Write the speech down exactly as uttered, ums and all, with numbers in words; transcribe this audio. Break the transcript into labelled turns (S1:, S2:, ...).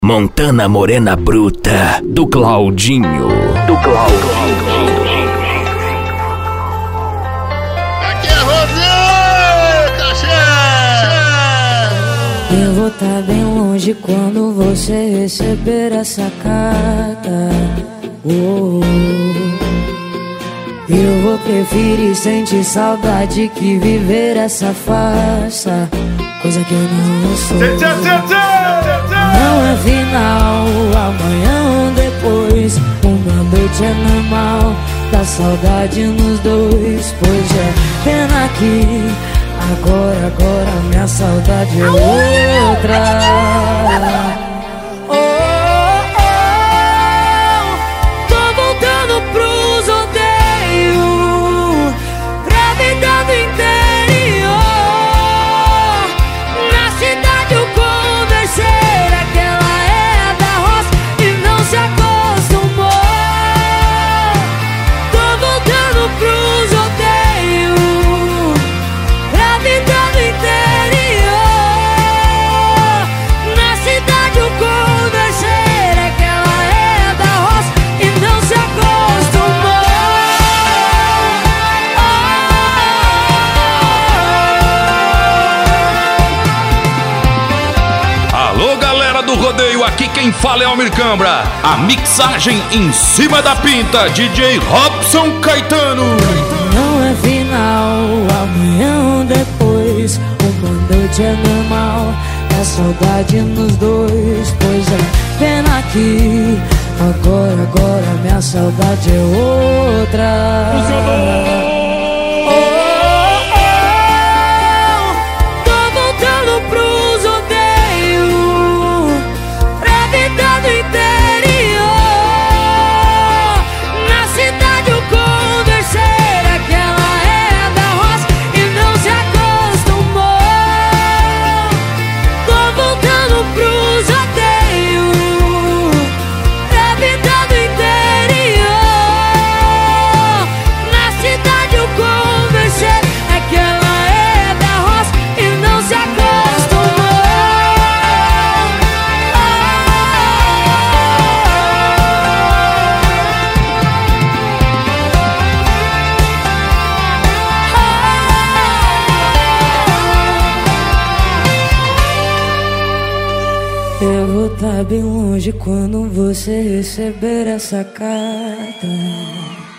S1: Montana Morena Bruta, do Claudinho. Do Claudinho.
S2: Aqui é você, cachê!
S3: Eu vou tá bem longe quando você receber essa carta. Oh, eu vou preferir sentir saudade que viver essa farsa, coisa que eu não sou. Não é final, amanhã ou depois. Uma noite é normal, dá saudade nos dois. Pois é, pena que agora, agora minha saudade é outra. Oh, oh, tô voltando pros rodeios, pra vida do interior. Na cidade eu conversei, aquela é da roça e não se acostumou. Tô voltando pros rodeios, pra vida do interior. Na cidade eu conversei, aquela é da roça e não se acostumou.
S4: Alô, galera do rodeio, aqui quem fala é Almir Cambra. A mixagem em cima da pinta, D J Robson Caetano.
S3: Não é final, amanhã ou depois. Uma noite é normal, é saudade nos dois. Pois é, pena que agora, agora minha saudade é outra. Oh, oh, tô voltando pros rodeios, pra vida do interior. Na cidade eu conversei, aquela é da roça e não se acostumou. Tô voltando pros rodeios, pra vida do interior. Na cidade eu conversei, aquela é da roça e não se acostumou. Eu vou tá bem longe quando você receber essa carta.